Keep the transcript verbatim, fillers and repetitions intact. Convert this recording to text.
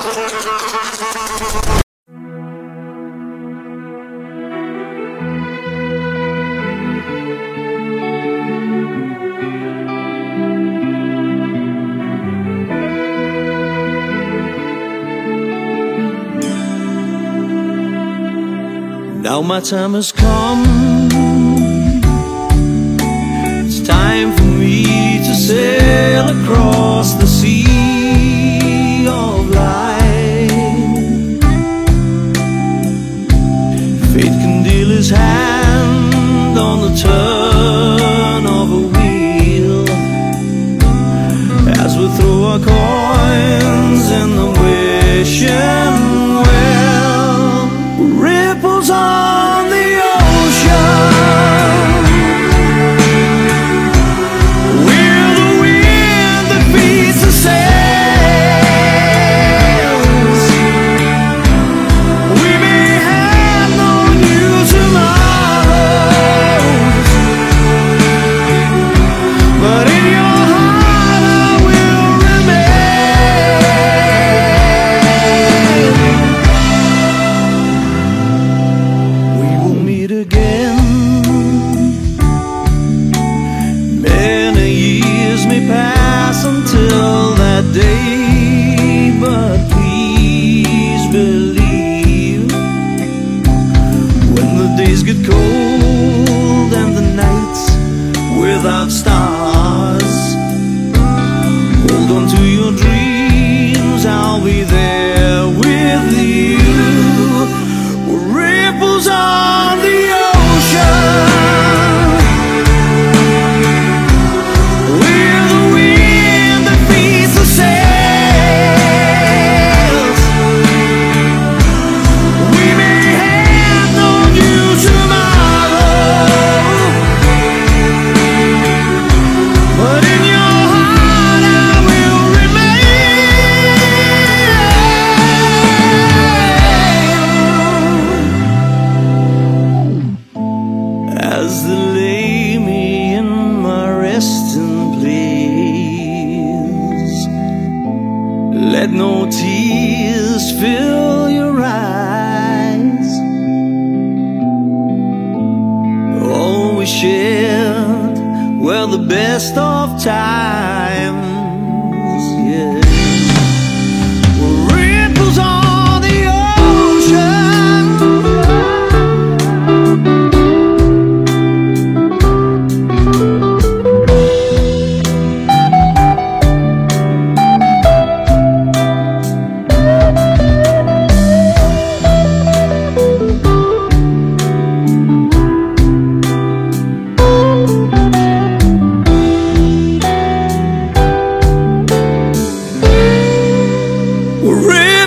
Now my time has come. It's time for me to sail across the sea of life. Fate can deal his hand on the turn of a wheel as we throw our coins in the wishing well. Ripples on the ocean, we're the wind that beats the sails. We may have no new tomorrows, but in your heart I will remain. We will meet again. Many years may pass until that day, but please believe, when the days get cold and the nights without stars, hold on to your dreams, I'll be there with you. Ripples on the ocean, we're the wind that beats the sails. We may have no new tomorrow, but in your heart I will remain. As they lay me in my resting place, let no tears fill your eyes. All we shared were the best of times, yeah. Ripples on the ocean, ripples